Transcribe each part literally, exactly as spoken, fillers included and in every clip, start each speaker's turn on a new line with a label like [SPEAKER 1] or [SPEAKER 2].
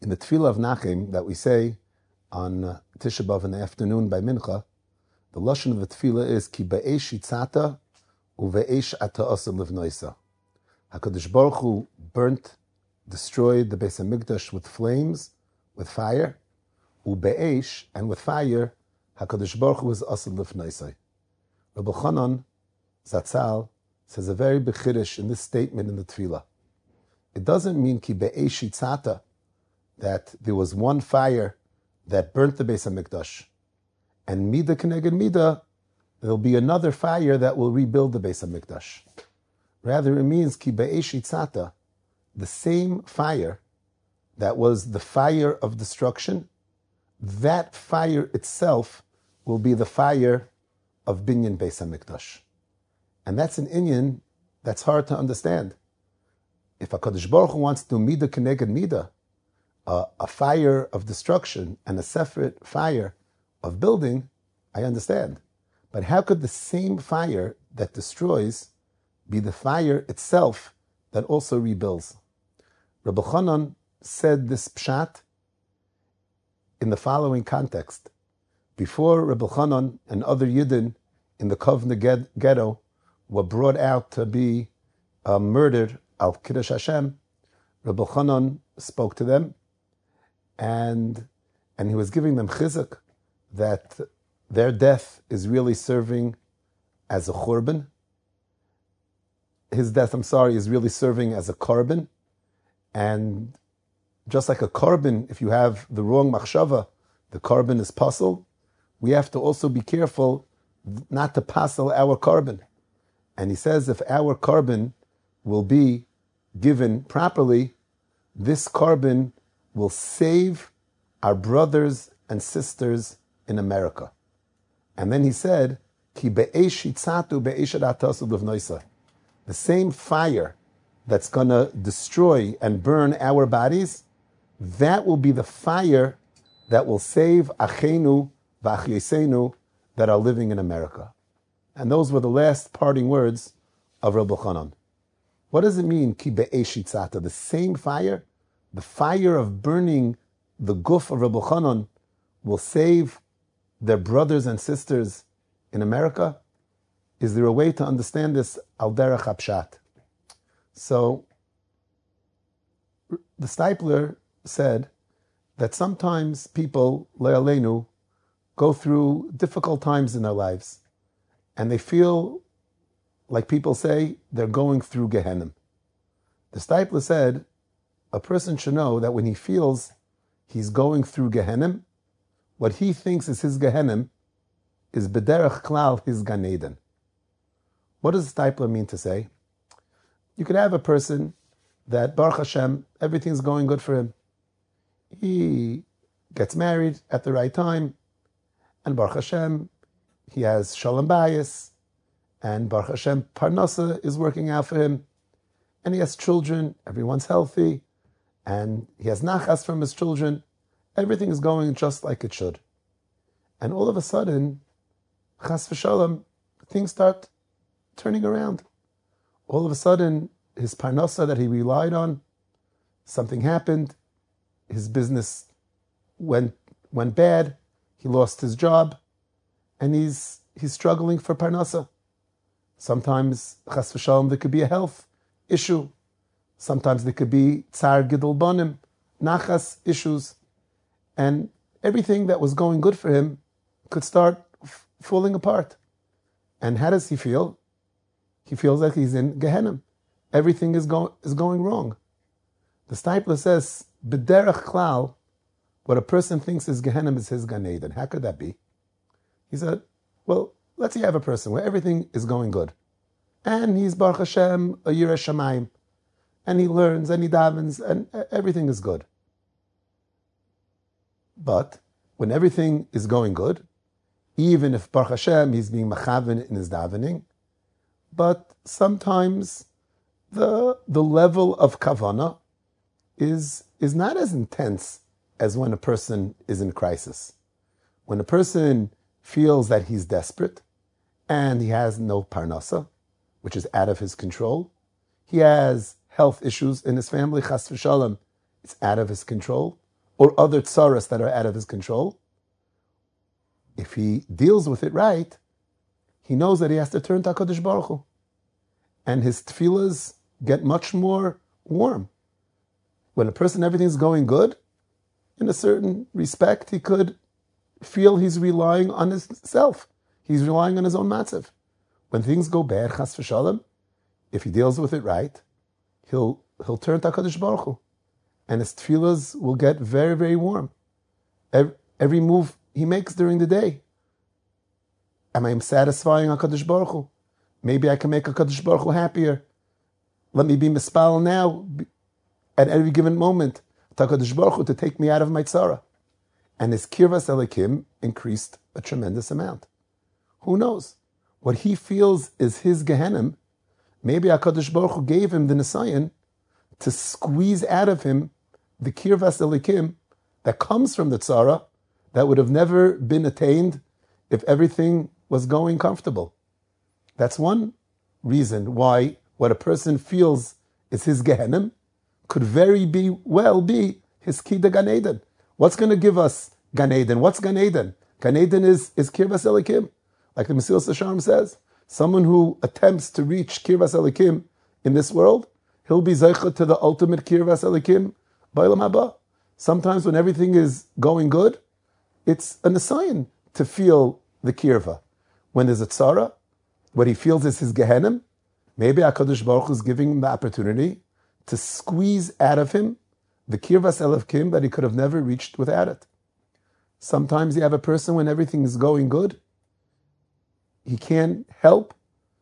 [SPEAKER 1] In the Tefillah of Nachem that we say on uh, Tisha B'Av in the afternoon by Mincha, the lashon of the Tefillah is Ki be'esh yitzata uve'esh ata asa livnoisa. HaKadosh Baruch Hu burnt, destroyed the Beis HaMikdash with flames, with fire, ube'esh, and with fire, HaKadosh Baruch Hu is asa livnoisa. Rabbi Chanan Zatzal says a very big chiddush in this statement in the Tefillah. It doesn't mean Ki be'esh yitzata, that there was one fire that burnt the Beis HaMikdash, and Mida Keneged Mida, there'll be another fire that will rebuild the Beis HaMikdash. Rather, it means Ki be'esh yitzata, the same fire that was the fire of destruction, that fire itself will be the fire of Binyan Beis HaMikdash. And that's an inyan that's hard to understand. If HaKadosh Baruch Hu wants to Mida Keneged Mida, Uh, a fire of destruction and a separate fire of building, I understand. But how could the same fire that destroys be the fire itself that also rebuilds? Rabbi Chanan said this pshat in the following context. Before Rabbi Chanan and other Yidden in the Kovna ghetto were brought out to be uh, murdered al Kiddush Hashem, Rabbi Chanan spoke to them, And and he was giving them chizuk that their death is really serving as a churban. His death, I'm sorry, is really serving as a korban. And just like a korban, if you have the wrong machshava, the korban is puzzle. We have to also be careful not to puzzle our korban. And he says if our korban will be given properly, this korban will save our brothers and sisters in America. And then he said, Ki be'esh yitzatu be'esh atasu livnoisa. The same fire that's going to destroy and burn our bodies, that will be the fire that will save achenu v'achyesenu that are living in America. And those were the last parting words of Rabbi Chanan. What does it mean, Ki be'esh yitzata? The same fire? The fire of burning the guf of Rabbi Chanan will save their brothers and sisters in America? Is there a way to understand this al derech hapshat? So, the Steipler said that sometimes people, le'aleinu, go through difficult times in their lives, and they feel, like people say, they're going through Gehenna. The Steipler said, a person should know that when he feels he's going through Gehenna, what he thinks is his Gehenna is bederach klal his Gan Eden. What does Steipler mean to say? You could have a person that, Baruch Hashem, everything's going good for him. He gets married at the right time, and Baruch Hashem, he has shalom bayis, and Baruch Hashem, parnasa is working out for him, and he has children, everyone's healthy, and he has nachas from his children. Everything is going just like it should. And all of a sudden, chas v'shalom, things start turning around. All of a sudden, his parnasa that he relied on, something happened, his business went went bad, he lost his job, and he's he's struggling for parnasa. Sometimes, chas v'shalom, there could be a health issue. Sometimes there could be tsar gidul banim, nachas issues, and everything that was going good for him could start f- falling apart. And how does he feel? He feels like he's in Gehenna. Everything is, go- is going wrong. The Steipler says, b'derech klal, what a person thinks is Gehenna is his Gan Eden. How could that be? He said, well, let's say you have a person where everything is going good. And he's Baruch Hashem, a Yireh Shamayim. And he learns, and he davens, and everything is good. But when everything is going good, even if Baruch Hashem, he's being machaven in his davening, but sometimes the the level of kavana is is not as intense as when a person is in crisis. When a person feels that he's desperate, and he has no parnasa, which is out of his control, he has health issues in his family, chas v'shalom, it's out of his control. or other tsaras that are out of his control. If he deals with it right, he knows that he has to turn to HaKadosh Baruch Hu. And his tefillahs get much more warm. When a person, everything's going good, in a certain respect, he could feel he's relying on himself. He's relying on his own matzav. When things go bad, chas v'shalom, if he deals with it right, he'll he'll turn to HaKadosh Baruch Hu. And his tefillahs will get very, very warm. Every, every move he makes during the day. Am I satisfying HaKadosh Baruch Hu? Maybe I can make HaKadosh Baruch Hu happier. Let me be mispal now, at every given moment, to HaKadosh Baruch Hu to take me out of my tzara. And his kirvas elikim increased a tremendous amount. Who knows? What he feels is his Gehenim, maybe HaKadosh Baruch Hu gave him the Nisayan to squeeze out of him the kirvas elikim that comes from the tzara that would have never been attained if everything was going comfortable. That's one reason why what a person feels is his Gehenim could very be well be his Kida Gan Eden. What's going to give us Gan Eden? What's Gan Eden? Gan Eden is, is Kirvas Elikim. Like the Mesilas Yesharim says, someone who attempts to reach Kirvas Elikim in this world, he'll be Zeicha to the ultimate Kirvas Elikim Ba'olam Haba. Sometimes when everything is going good, it's a Nisayan to feel the Kirva. When there's a Tzara, what he feels is his Gehenim, maybe HaKadosh Baruch Hu is giving him the opportunity to squeeze out of him the Kirvas Elikim that he could have never reached without it. Sometimes you have a person when everything is going good, he can't help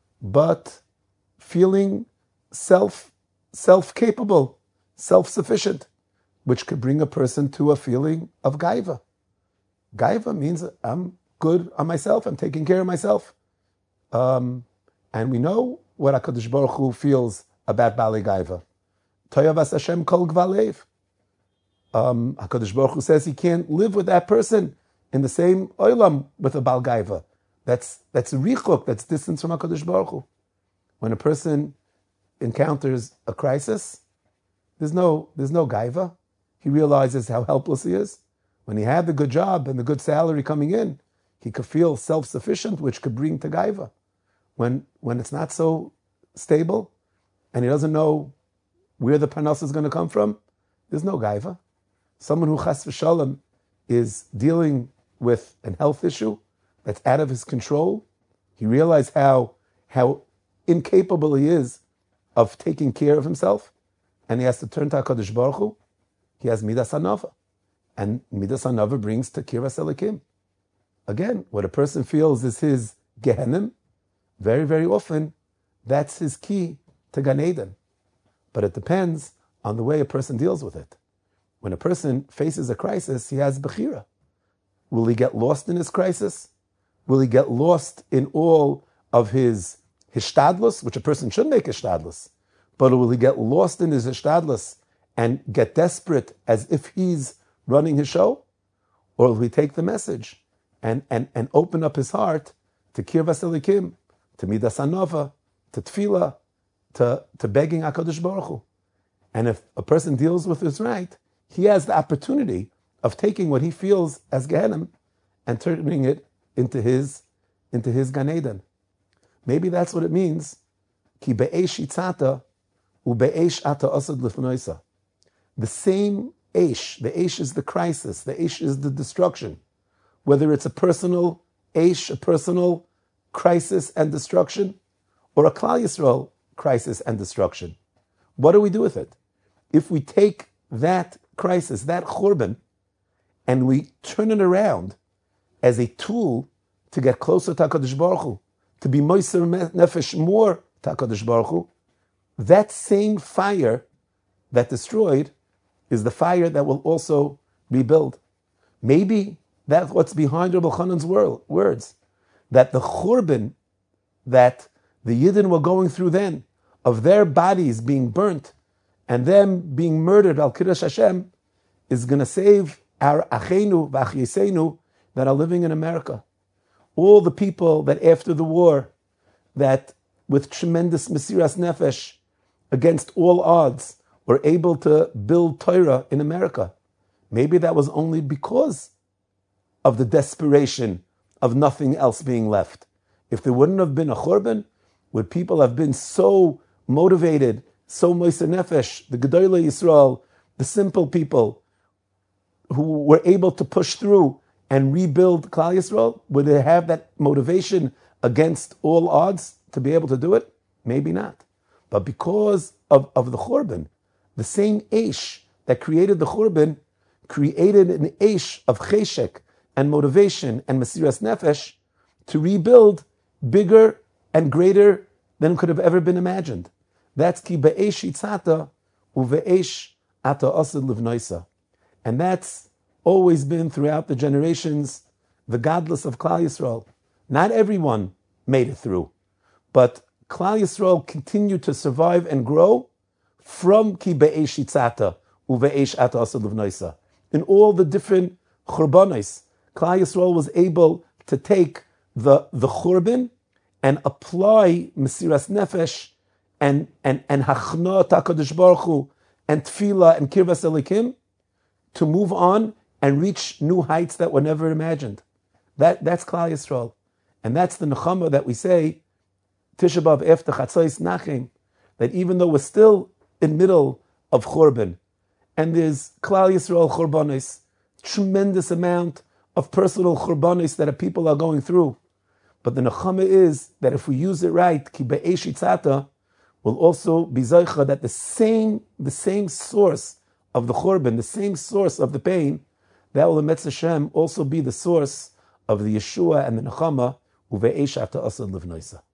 [SPEAKER 1] but feeling self, self-capable, self-sufficient, which could bring a person to a feeling of gaiva. Gaiva means I'm good on myself, I'm taking care of myself. Um, and we know what HaKadosh Baruch Hu feels about Bali Gaiva. Toyavas Hashem kol gvalev. Um, HaKadosh Baruch Hu says he can't live with that person in the same oilam with a Bal Gaiva. That's that's richuk, that's distance from HaKadosh Baruch Hu. When a person encounters a crisis, there's no there's no Gaiva. He realizes how helpless he is. When he had the good job and the good salary coming in, he could feel self-sufficient, which could bring to Gaiva. When when it's not so stable, and he doesn't know where the panas is going to come from, there's no Gaiva. Someone who chas v'shalom is dealing with an health issue that's out of his control, he realizes how how incapable he is of taking care of himself, and he has to turn to HaKadosh Baruch Hu. He has Midas Hanava, and Midas Hanava brings to Kirvas Elikim. Again, what a person feels is his Gehenim, very, very often, that's his key to Gan Eden. But it depends on the way a person deals with it. When a person faces a crisis, he has Bechira. Will he get lost in his crisis? Will he get lost in all of his hishtadlus, which a person should make hishtadlus, but will he get lost in his hishtadlus and get desperate as if he's running his show? Or will he take the message and, and, and open up his heart to Kirvas Elikim, to Midas Hanava, to Tefillah, to, to begging HaKadosh Baruch Hu? And if a person deals with this right, he has the opportunity of taking what he feels as Gehenim and turning it into his into his Gan Eden. Maybe that's what it means. Ki be'esh yitzata u be'esh ata asad lifnoisa. The same Eish, the Eish is the crisis, the Eish is the destruction. Whether it's a personal Eish, a personal crisis and destruction, or a Klal Yisrael crisis and destruction. What do we do with it? If we take that crisis, that churban, and we turn it around as a tool to get closer to HaKadosh Baruch Hu, to be moiser nefesh more to HaKadosh Baruch Hu, that same fire that destroyed is the fire that will also rebuild. Maybe that's what's behind Rabbi Chanan's words, that the churban that the Yidden were going through then, of their bodies being burnt and them being murdered al Kiddush Hashem, is going to save our Achenu v'Achyeseinu that are living in America. All the people that after the war, that with tremendous Mesiras Nefesh, against all odds, were able to build Torah in America. Maybe that was only because of the desperation of nothing else being left. If there wouldn't have been a Churban, would people have been so motivated, so Moser Nefesh, the Gedolei Yisrael, the simple people who were able to push through and rebuild Klal Yisrael? Would they have that motivation against all odds to be able to do it? Maybe not. But because of, of the Churban, the same Eish that created the Churban created an Eish of Cheshek and motivation and Mesiras Nefesh to rebuild bigger and greater than could have ever been imagined. That's Ki Be'esh Yitzata Uve'esh Ata Asad Livnoisa. And that's always been throughout the generations the godless of Klal Yisrael. Not everyone made it through, but Klal Yisrael continued to survive and grow from Ki Be'esh Yitzata Uve'esh Ata Asad Livnoisa. In all the different Churbanos, Klal Yisrael was able to take the, the Churban and apply Mesiras Nefesh and and and Hachna Takadosh Baruch Hu and Tefillah and Kirvas Elikim to move on and reach new heights that were never imagined. That that's Klal Yisrael, and that's the nechama that we say Tisha B'av after Chatzos Nachem, that even though we're still in middle of Churban, and there's Klal Yisrael Churbanos, tremendous amount of personal Churbanos that people are going through. But the nechama is that if we use it right, Ki Be'esh Yitzata, will also be Zaycha that the same, the same source of the Churban, the same source of the pain, that will Emetz Hashem also be the source of the Yeshua and the nechama, Uve'esh Ata Asad Livnoisa.